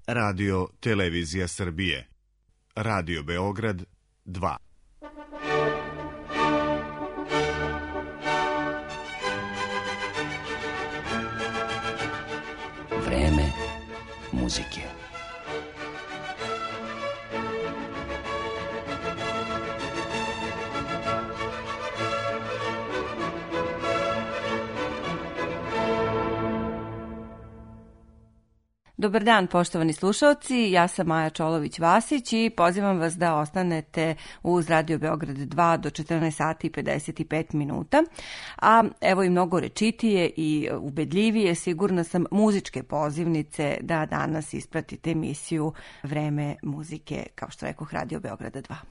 Radio Televizija Srbije. Radio Beograd 2. Vreme muzike. Dobar dan, poštovani slušalci, ja sam Maja Čolović-Vasić i pozivam vas da ostanete uz Radio Beograd 2 do 14 sati i 55 minuta. A evo i mnogo rečitije i ubedljivije, sigurna sam, muzičke pozivnice da danas ispratite emisiju Vreme muzike, kao što rekoh, Radio Beograda 2.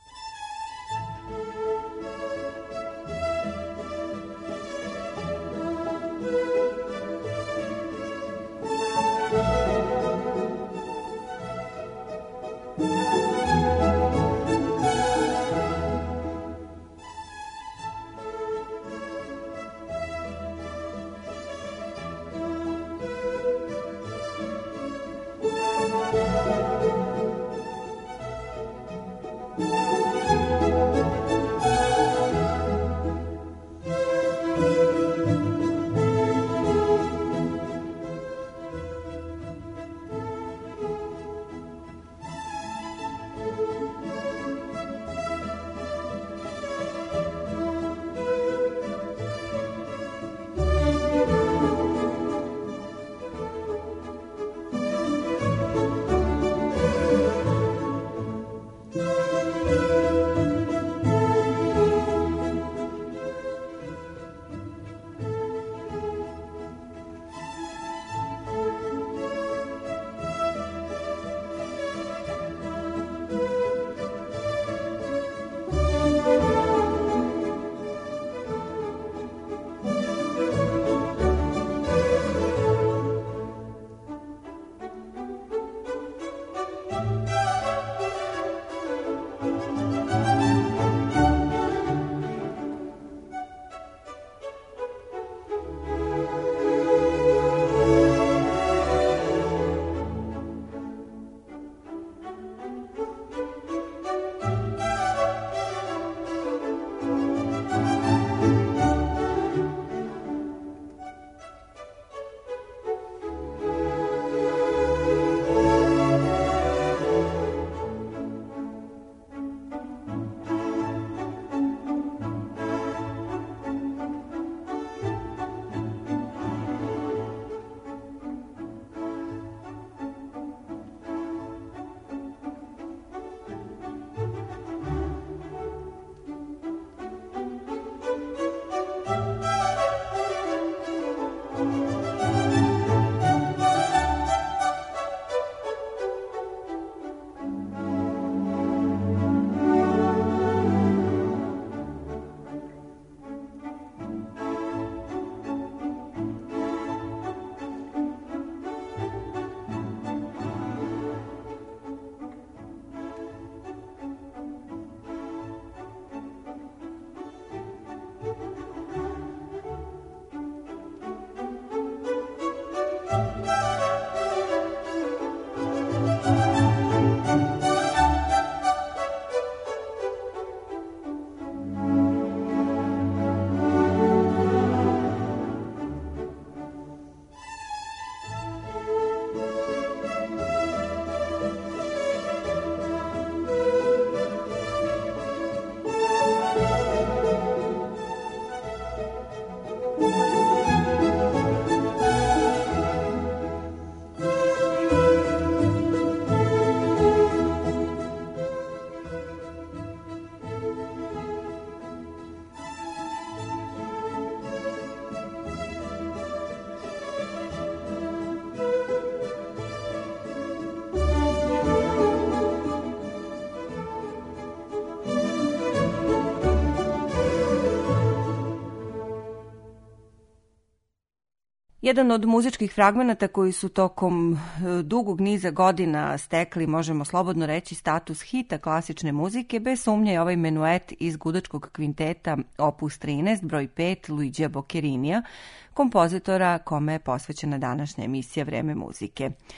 Jedan od muzičkih fragmenata koji su tokom dugog niza godina stekli, možemo slobodno reći, status hita klasične muzike, bez sumnje je ovaj menuet iz gudačkog kvinteta Opus 13, broj 5, Luigija Bocchettinija, kompozitora kome je posvećena današnja emisija Vreme muzike.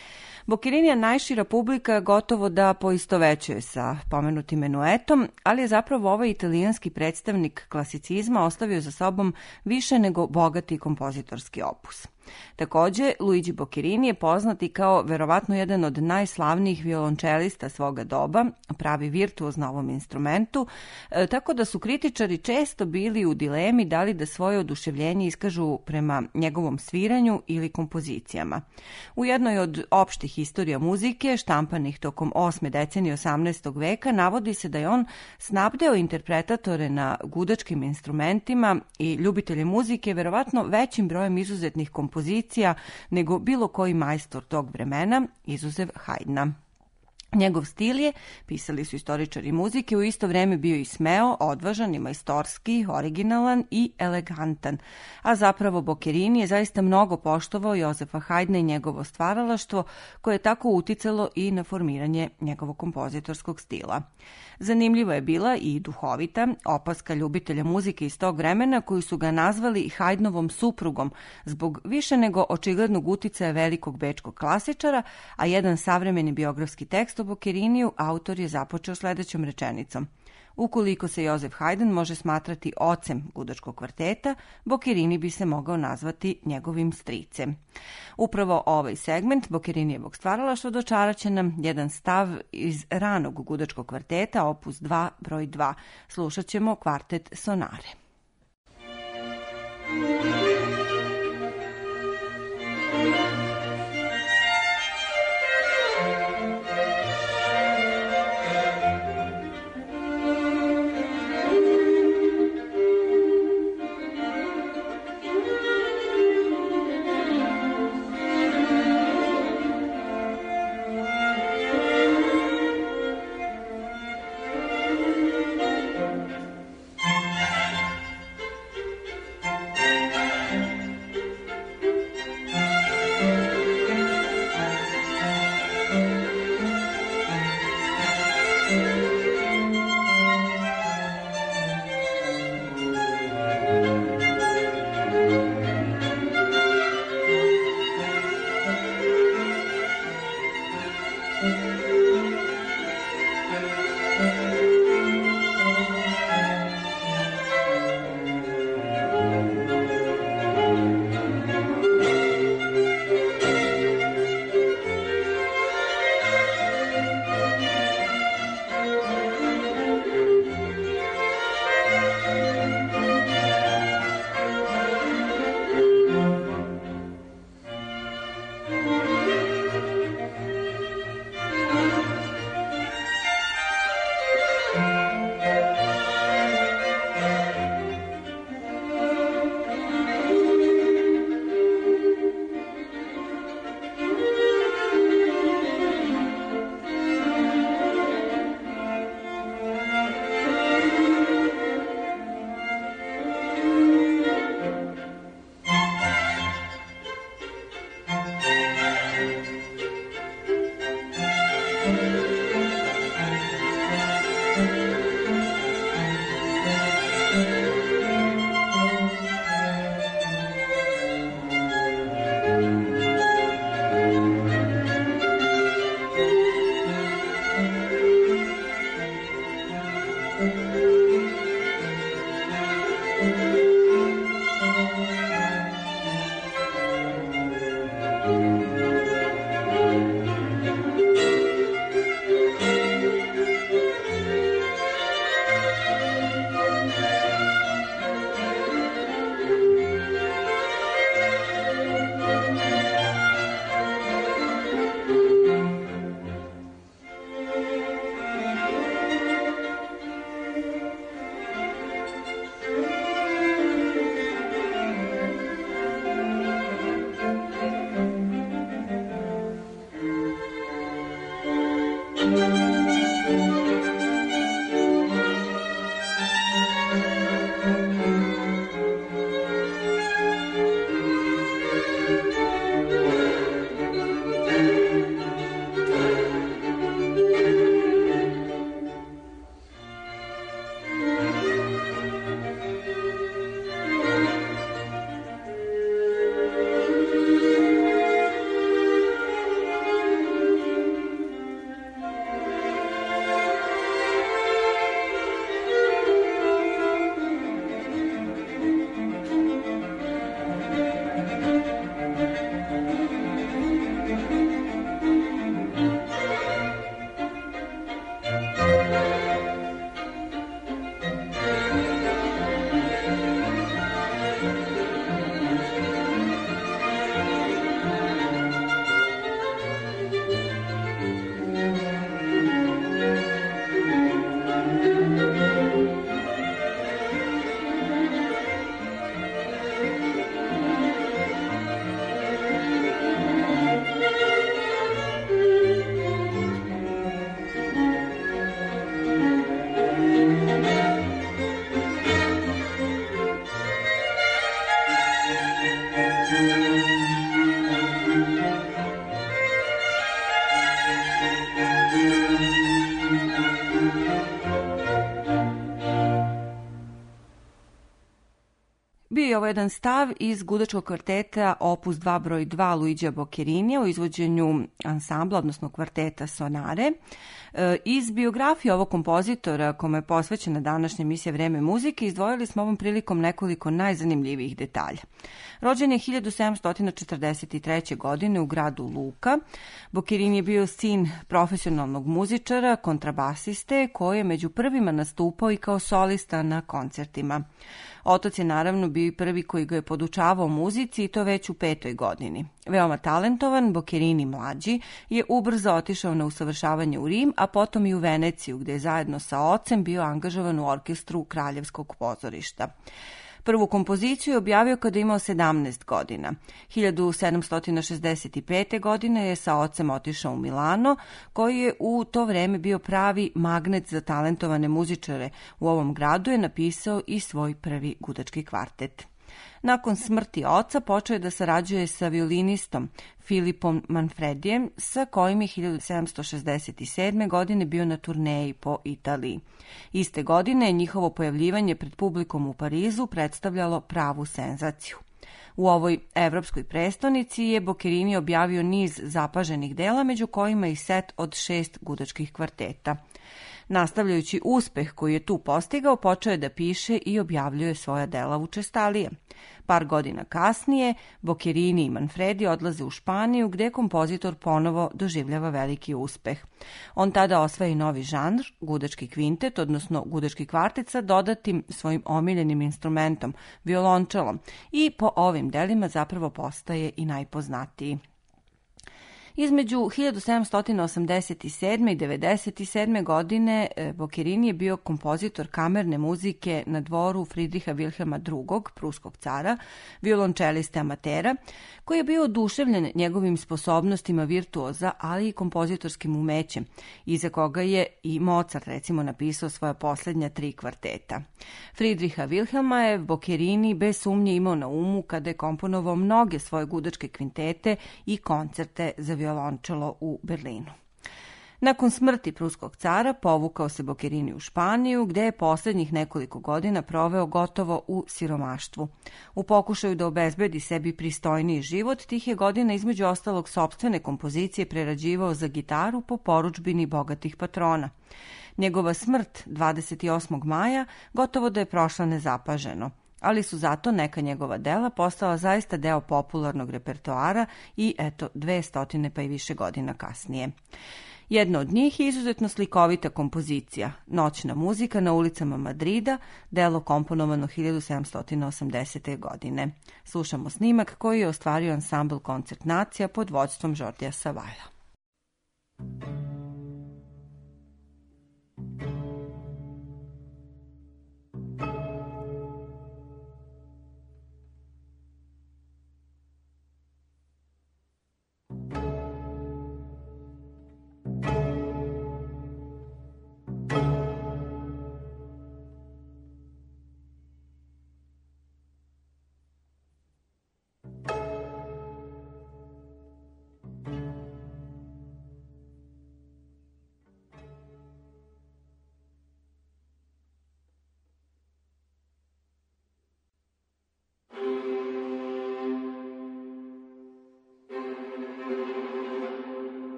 Boccherini najšira publika gotovo da poistovećuje sa pomenutim menuetom, ali je zapravo ovaj italijanski predstavnik klasicizma ostavio za sobom više nego bogati kompozitorski opus. Takođe, Luigi Boccherini je poznat i kao verovatno jedan od najslavnijih violončelista svoga doba, pravi virtuoz na ovom instrumentu, tako da su kritičari često bili u dilemi da li da svoje oduševljenje iskažu prema njegovom sviranju ili kompozicijama. U jednoj od opštih istorija muzike, štampanih tokom 8. decenije 18. veka, navodi se da je on snabdeo interpretatore na gudačkim instrumentima i ljubitelje muzike verovatno većim brojem izuzetnih kompozicija nego bilo koji majstor tog vremena, izuzev Haydna. Njegov stil je, pisali su istoričari muzike, u isto vreme bio i smeo, odvažan i majstorski, originalan i elegantan. A zapravo Boccherini je zaista mnogo poštovao Jozefa Haydna i njegovo stvaralaštvo, koje je tako uticalo i na formiranje njegovog kompozitorskog stila. Zanimljiva je bila i duhovita opaska ljubitelja muzike iz tog vremena koji su ga nazvali Haydnovom suprugom zbog više nego očiglednog uticaja velikog bečkog klasičara, a jedan savremeni biografski tekst o Boccheriniju autor je započeo sledećom rečenicom. Ukoliko se Josef Haydn može smatrati ocem gudačkog kvarteta, Boccherini bi se mogao nazvati njegovim stricem. Upravo ovaj segment Boccerinijevog stvaralaštva dočaraće nam jedan stav iz ranog gudačkog kvarteta, opus 2, broj 2. Slušat ćemo kvartet Sonare. Bio je ovo jedan stav iz gudačkog kvarteta Opus 2 broj 2 Luigija Bocchettinija u izvođenju ansambla, odnosno kvarteta Sonare. Iz biografije ovog kompozitora, kome je posvećena današnja emisija Vreme muzike, izdvojili smo ovom prilikom nekoliko najzanimljivijih detalja. Rođen je 1743. godine u gradu Luka. Bocchettin je bio sin profesionalnog muzičara, kontrabasiste, koji je među prvima nastupao i kao solista na koncertima. Otac je naravno bio i prvi koji ga je podučavao muzici i to već u 5. godini. Veoma talentovan, Bocchettin mlađi je ubrzo otišao na usavršavanje u Rim, a potom i u Veneciju, gde je zajedno sa ocem bio angažovan u orkestru Kraljevskog pozorišta. Prvu kompoziciju je objavio kada je imao 17 godina. 1765. godine je sa ocem otišao u Milano, koji je u to vreme bio pravi magnet za talentovane muzičare. U ovom gradu je napisao i svoj prvi gudački kvartet. Nakon smrti oca počeo je da sarađuje sa violinistom Filipom Manfredijem, sa kojim je 1767. godine bio na turneji po Italiji. Iste godine je njihovo pojavljivanje pred publikom u Parizu predstavljalo pravu senzaciju. U ovoj evropskoj prestonici je Bocchettin objavio niz zapaženih dela, među kojima i set od 6 gudačkih kvarteta. Nastavljajući uspeh koji je tu postigao, počeo je da piše i objavljuje svoja dela učestalije. Par godina kasnije, Bocchettin i Manfredi odlaze u Španiju, gde kompozitor ponovo doživljava veliki uspeh. On tada osvaja i novi žanr, gudački kvintet, odnosno gudački kvartet sa dodatim svojim omiljenim instrumentom, violončelom, i po ovim delima zapravo postaje i najpoznatiji. Između 1787. i 97. godine Bocchettin je bio kompozitor kamerne muzike na dvoru Friedricha Wilhelma II, pruskog cara, violončeliste amatera, koji je bio oduševljen njegovim sposobnostima virtuoza, ali i kompozitorskim umećem, iza koga je i Mozart recimo napisao svoja posljednja 3 kvarteta. Friedricha Wilhelma je Bocchettin bez sumnje imao na umu kada je komponovao mnoge svoje gudačke kvintete i koncerte za violončelo u Berlinu. Nakon smrti pruskog cara povukao se Bocchettin u Španiju, gde je posljednjih nekoliko godina proveo gotovo u siromaštvu. U pokušaju da obezbedi sebi pristojniji život, tih je godina između ostalog sopstvene kompozicije prerađivao za gitaru po porudžbini bogatih patrona. Njegova smrt 28. maja gotovo da je prošla nezapaženo, ali su zato neka njegova dela postala zaista deo popularnog repertoara i eto 200 pa i više godina kasnije. Jedna od njih je izuzetno slikovita kompozicija, Noćna muzika na ulicama Madrida, delo komponovano 1780. godine. Slušamo snimak koji je ostvario ansambl Koncert Nacija pod vodstvom Jordija Savaja.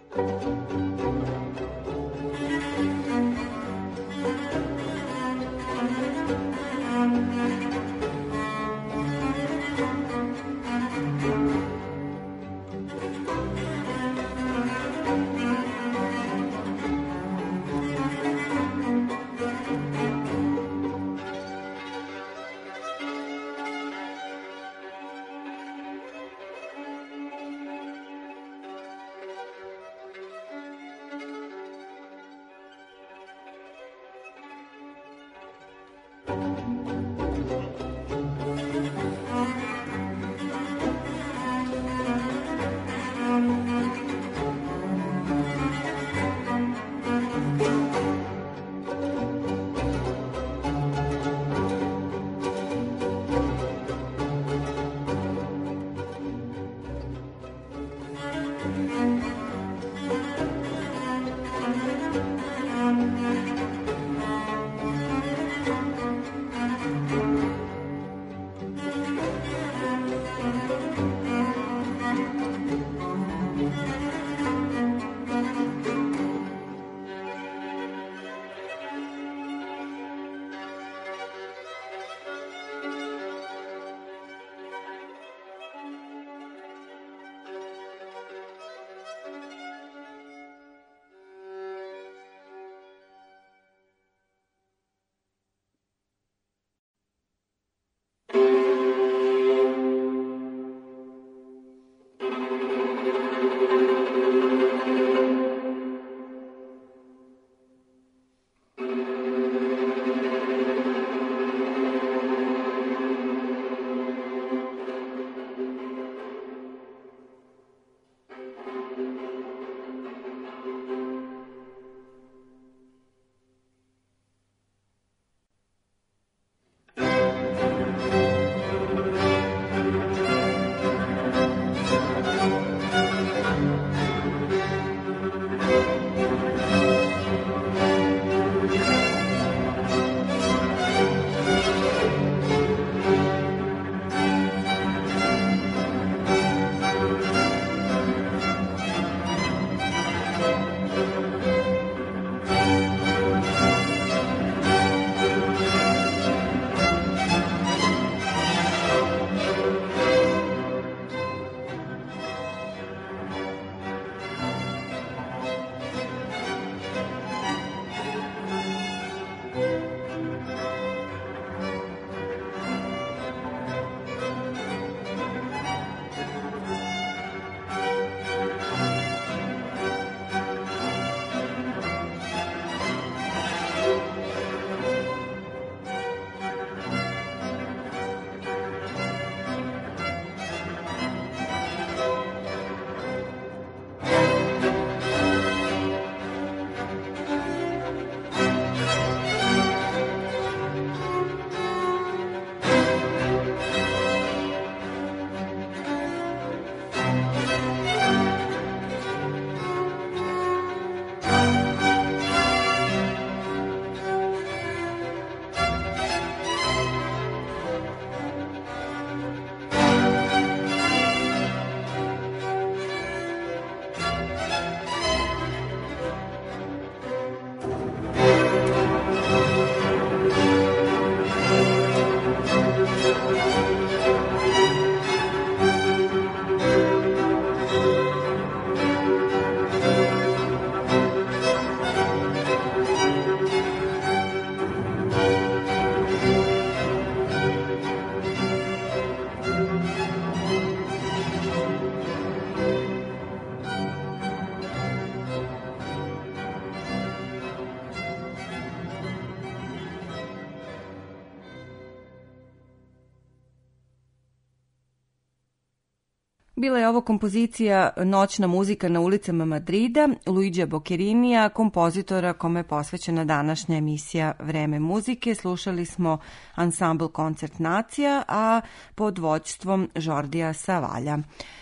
Bila je ovo kompozicija Noćna muzika na ulicama Madrida, Luigija Bocchettinija, kompozitora kome je posvećena današnja emisija Vreme muzike. Slušali smo ansambl Koncert Nacija, a pod vođstvom Jordija Savalja.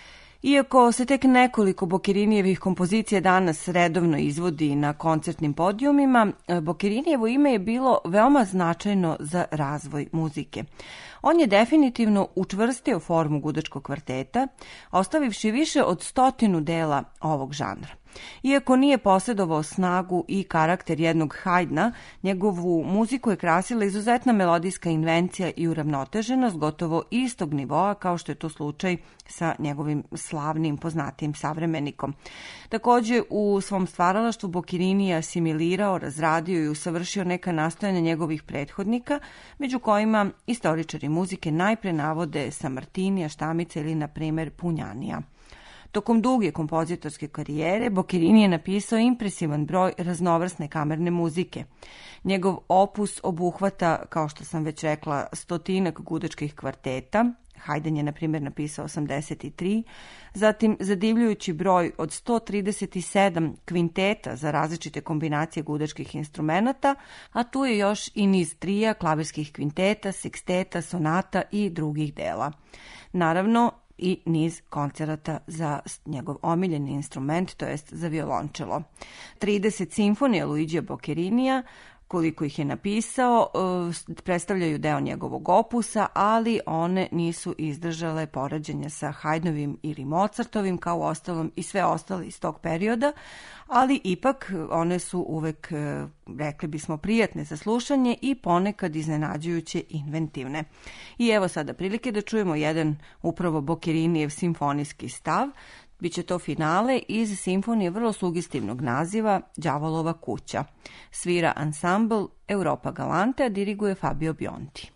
Iako se tek nekoliko Bocchettinijevih kompozicija danas redovno izvodi na koncertnim podijumima, Bocchettinijevo ime je bilo veoma značajno za razvoj muzike. On je definitivno učvrstio formu gudačkog kvarteta, ostavivši više od 100 dela ovog žanra. Iako nije posjedovao snagu i karakter jednog Haydna, njegovu muziku je krasila izuzetna melodijska invencija i uravnoteženost gotovo istog nivoa kao što je to slučaj sa njegovim slavnim poznatijim savremenikom. Također u svom stvaralaštvu Boccherini je asimilirao, razradio i usavršio neka nastojanja njegovih prethodnika, među kojima istoričari muzike najpre navode Sammartinija, Štamica ili, na primjer, Pugnanija. Tokom duge kompozitorske karijere Boccherini je napisao impresivan broj raznovrsne kamerne muzike. Njegov opus obuhvata, kao što sam već rekla, 100 gudačkih kvarteta, Haydn je, na primjer, napisao 83, zatim zadivljujući broj od 137 kvinteta za različite kombinacije gudačkih instrumenata, a tu je još i niz trija, klavirskih kvinteta, seksteta, sonata i drugih dela. Naravno, i niz koncerata za njegov omiljeni instrument, to jest za violončelo. 30 simfonija Luigija Boccherinija, koliko ih je napisao, predstavljaju deo njegovog opusa, ali one nisu izdržale poređenja sa Haydnovim ili Mozartovim, kao ostalom i sve ostale iz tog perioda, ali ipak one su uvek, rekli bismo, prijatne za slušanje i ponekad iznenađujuće inventivne. I evo sada prilike da čujemo jedan upravo Boccherinijev simfonijski stav. Biće to finale iz simfonije vrlo sugestivnog naziva Đavolova kuća. Svira ansambl Europa Galante, a diriguje Fabio Bionti.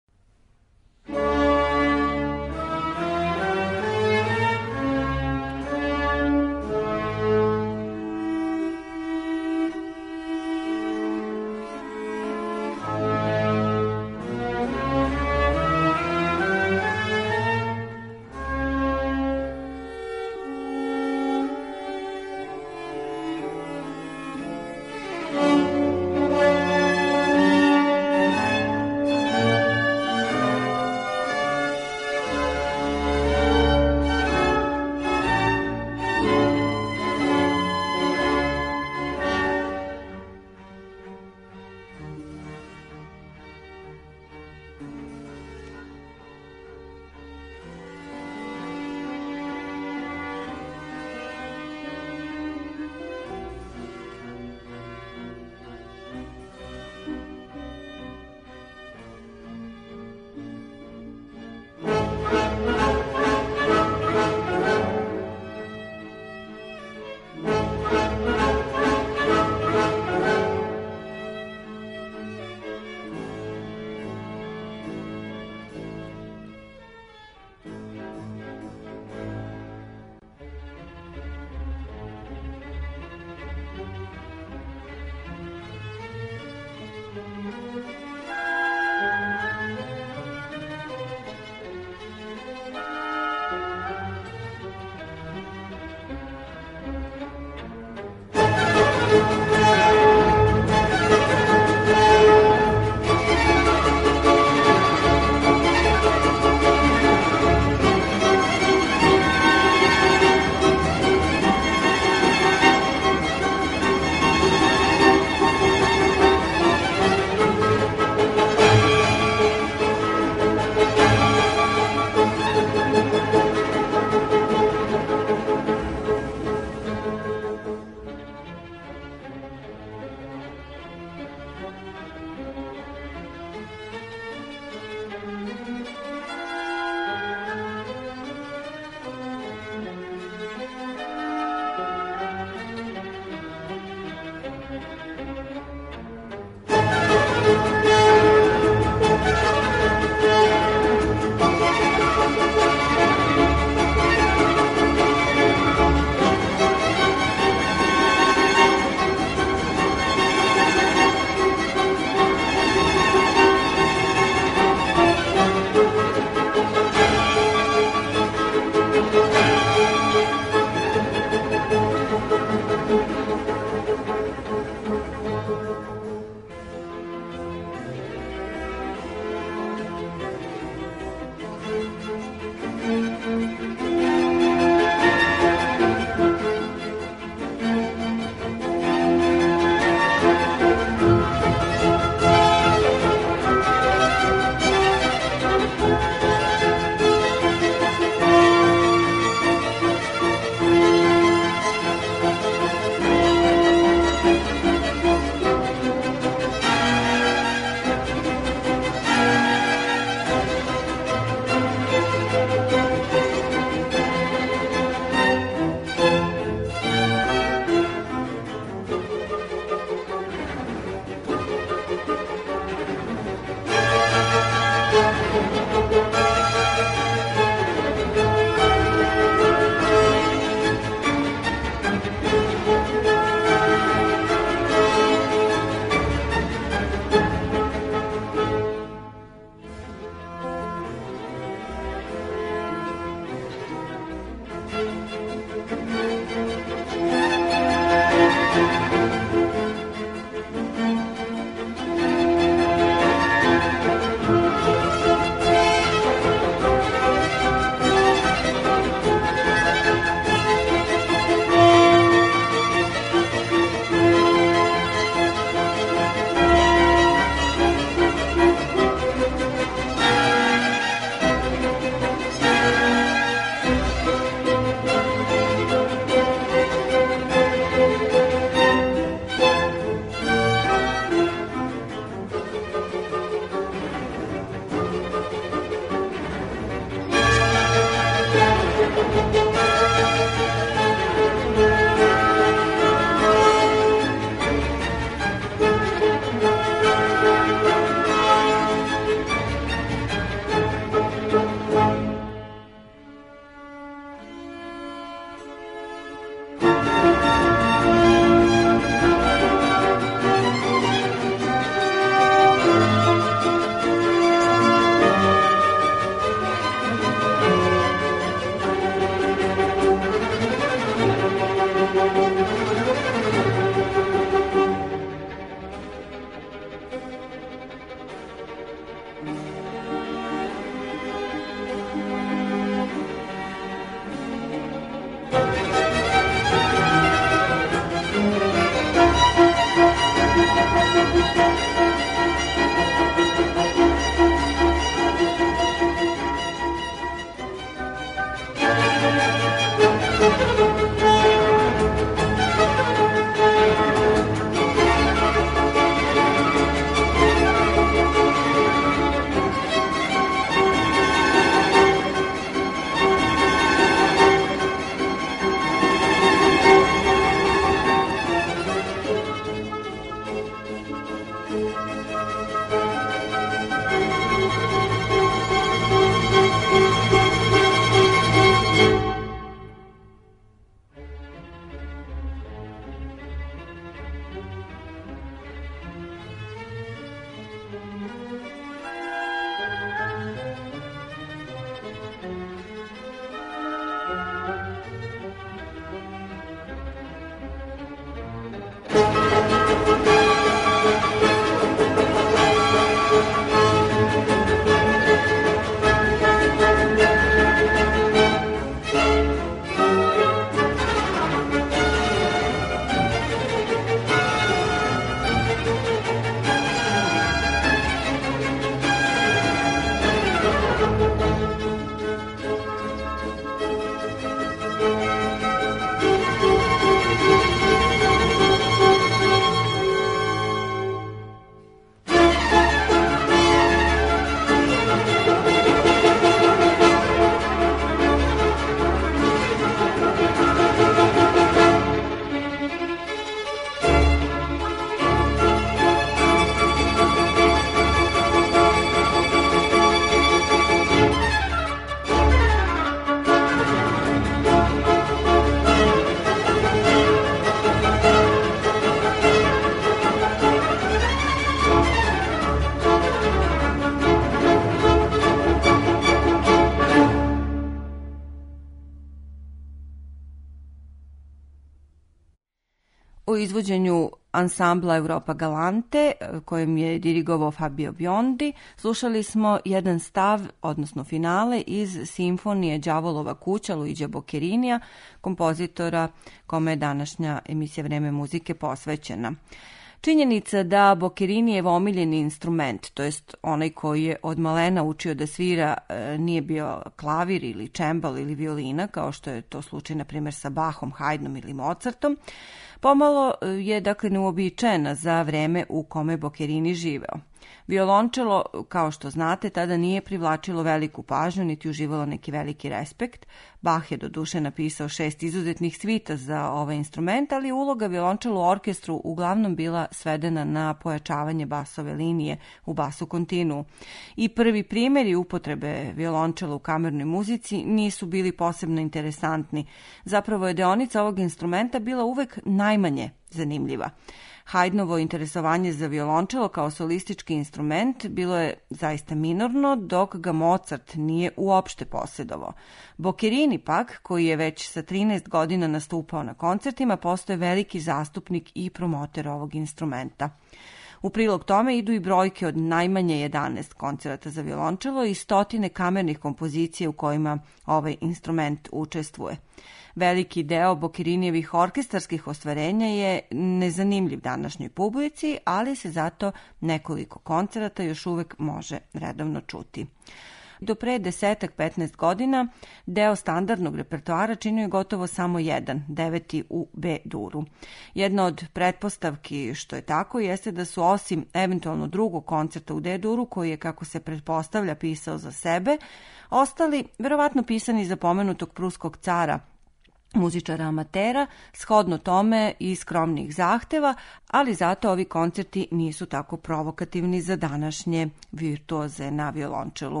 u izvođenju ansambla Europa Galante, kojem je dirigovao Fabio Biondi, slušali smo jedan stav, odnosno finale, iz simfonije Đavolova kuća Luigija Bocchettinija, kompozitora kome je današnja emisija Vreme muzike posvećena. Činjenica da Boccherinijev omiljeni instrument, to jest onaj koji je od malena učio da svira, nije bio klavir ili čembal ili violina, kao što je to slučaj na primjer sa Bachom, Haydnom ili Mozartom, pomalo je dakle neuobičajena za vreme u kome Boccherini živeo. Violončelo, kao što znate, tada nije privlačilo veliku pažnju niti uživalo neki veliki respekt. Bach je doduše napisao 6 izuzetnih svita za ovaj instrument, ali uloga violončela u orkestru uglavnom bila svedena na pojačavanje basove linije u basu kontinuu. I prvi primjeri upotrebe violončela u kamernoj muzici nisu bili posebno interesantni. Zapravo je deonica ovog instrumenta bila uvek najmanje zanimljiva. Haydnovo interesovanje za violončelo kao solistički instrument bilo je zaista minorno, dok ga Mozart nije uopšte posjedovao. Boccherini pak, koji je već sa 13 godina nastupao na koncertima, postoje veliki zastupnik i promoter ovog instrumenta. U prilog tome idu i brojke od najmanje 11 koncerata za violončelo i stotine kamernih kompozicija u kojima ovaj instrument učestvuje. Veliki deo Bocchettinijevih orkestarskih ostvarenja je nezanimljiv današnjoj publici, ali se zato nekoliko koncerata još uvek može redovno čuti. Do pre 10-15 godina deo standardnog repertoara činio je gotovo samo jedan, 9. u B-duru. Jedna od pretpostavki što je tako jeste da su osim eventualno drugog koncerta u D-duru, koji je, kako se pretpostavlja, pisao za sebe, ostali verovatno pisani za pomenutog pruskog cara, muzičara amatera, shodno tome i skromnih zahteva, ali zato ovi koncerti nisu tako provokativni za današnje virtuoze na violončelu.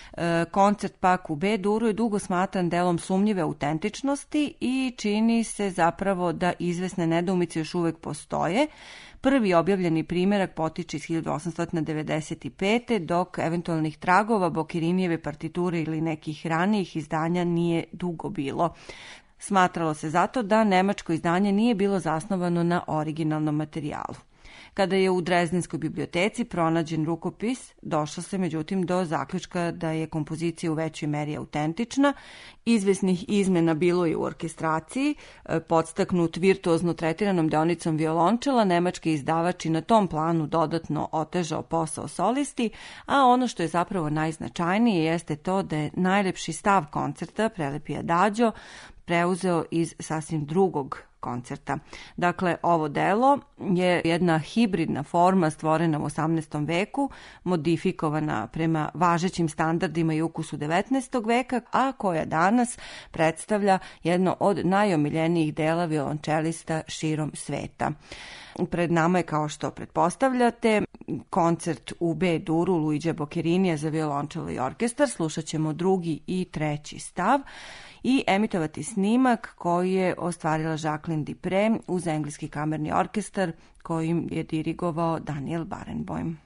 Koncert pak u B-duru je dugo smatran delom sumnjive autentičnosti i čini se zapravo da izvesne nedoumice još uvek postoje. Prvi objavljeni primjerak potiče iz 1895. dok eventualnih tragova Bocchettinijeve partiture ili nekih ranijih izdanja nije dugo bilo. Smatralo se zato da nemačko izdanje nije bilo zasnovano na originalnom materijalu. Kada je u Drezdenskoj biblioteci pronađen rukopis, došlo se međutim do zaključka da je kompozicija u većoj meri autentična. Izvesnih izmena bilo je u orkestraciji, podstaknut virtuozno tretiranom deonicom violončela, nemački izdavač i na tom planu dodatno otežao posao solisti, a ono što je zapravo najznačajnije jeste to da je najlepši stav koncerta, prelepi adagio, preuzeo iz sasvim drugog koncerta. Dakle, ovo delo je jedna hibridna forma stvorena u 18. veku, modifikovana prema važećim standardima i ukusu 19. veka, a koja danas predstavlja jedno od najomiljenijih dela violončelista širom sveta. Pred nama je, kao što pretpostavljate, koncert u B-duru Luigija Bocchettinija za violončelo i orkestar. Slušat ćemo drugi i treći stav i emitovati snimak koji je ostvarila Jacqueline Dupre uz engleski kamerni orkestar kojim je dirigovao Daniel Barenboim.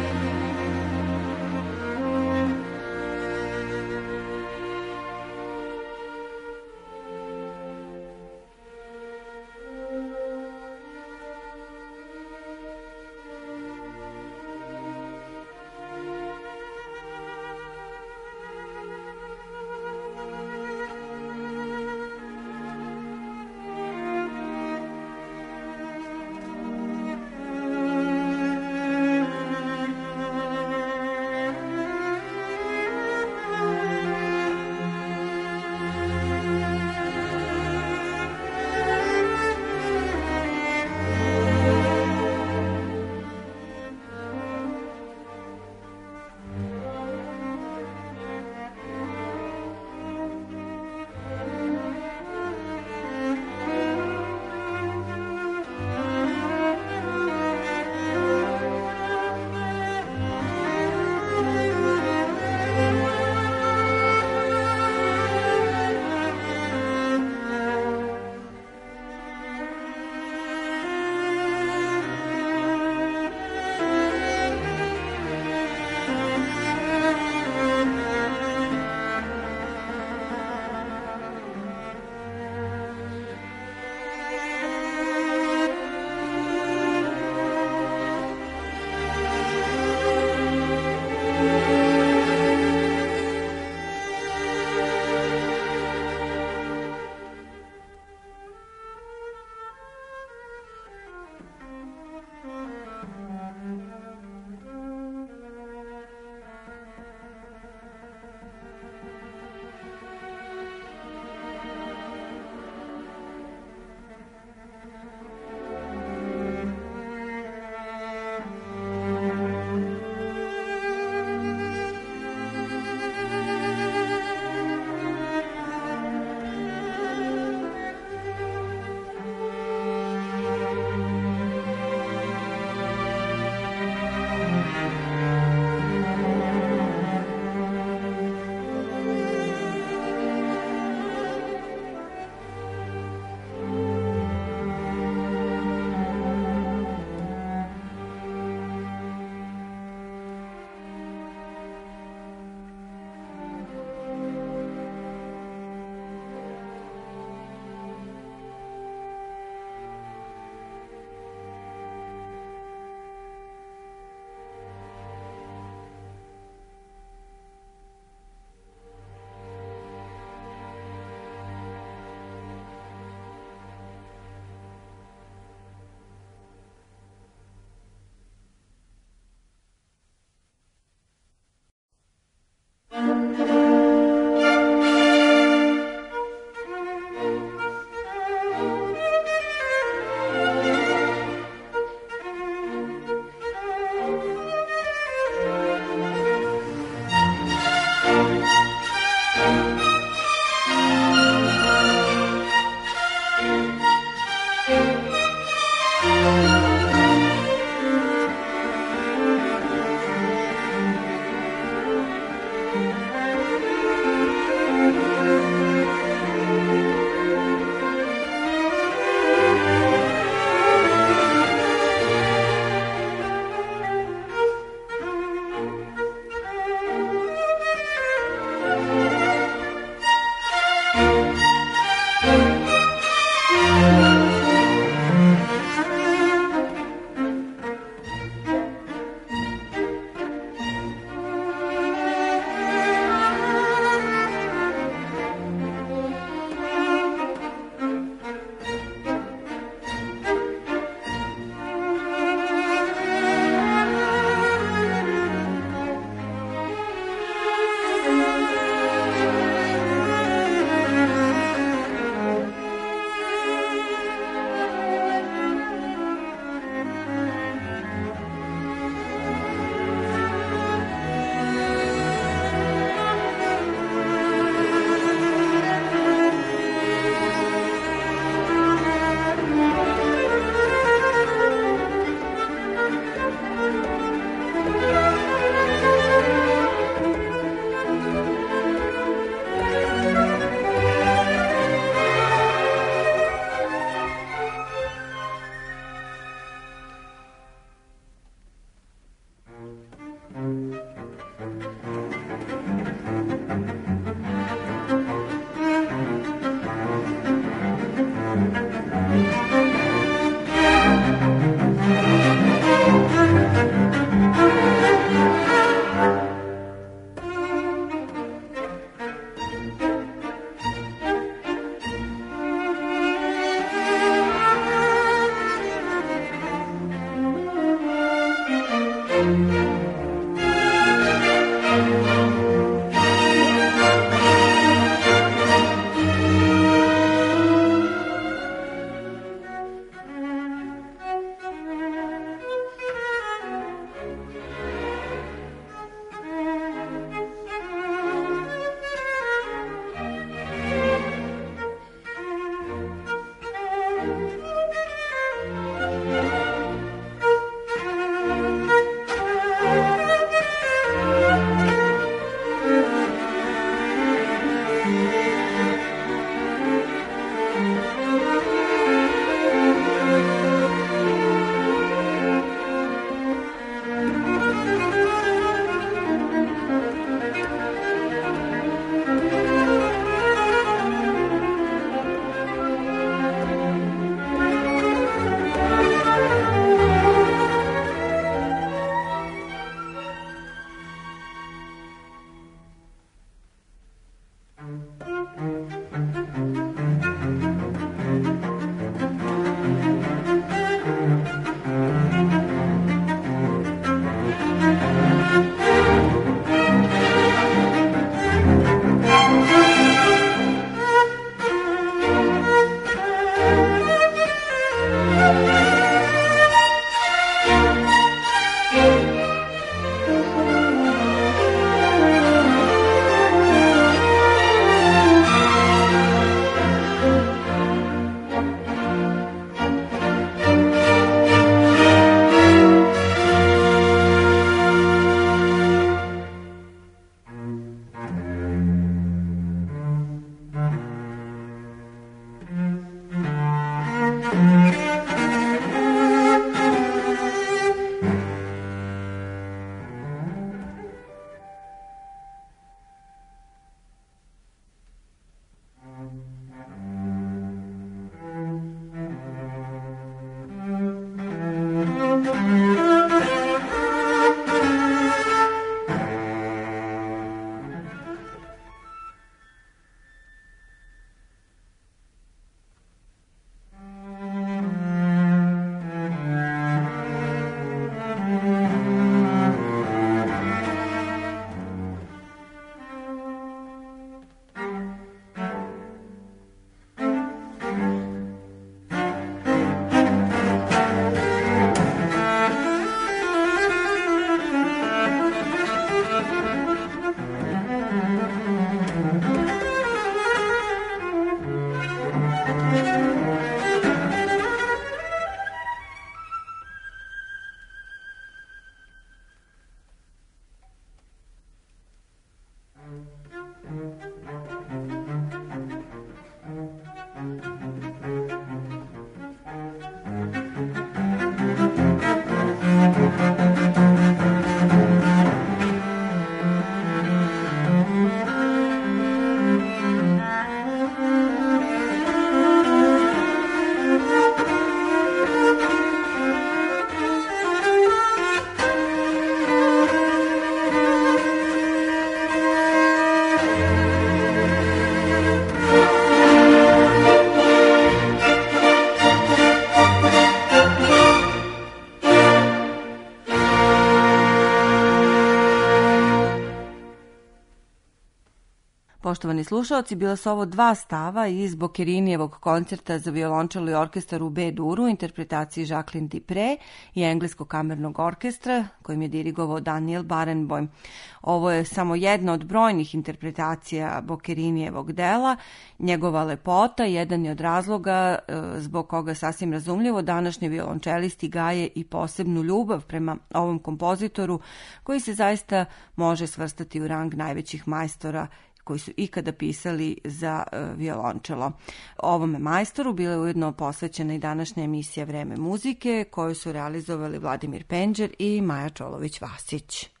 Poštovani slušalci, bila su ovo dva stava iz Bocchérinijevog koncerta za violončelo i orkestar u B-duru, interpretaciji Jacqueline Dupré i engleskog kamernog orkestra, kojim je dirigovao Daniel Barenboim. Ovo je samo jedna od brojnih interpretacija Bocchérinijevog dela. Njegova lepota jedan je od razloga zbog koga sasvim razumljivo današnji violončelisti gaje i posebnu ljubav prema ovom kompozitoru, koji se zaista može svrstati u rang najvećih majstora koji su ikada pisali za violončelo. Ovome majstoru bila je ujedno posvećena i današnja emisija Vreme muzike, koju su realizovali Vladimir Penđer i Maja Čolović-Vasić.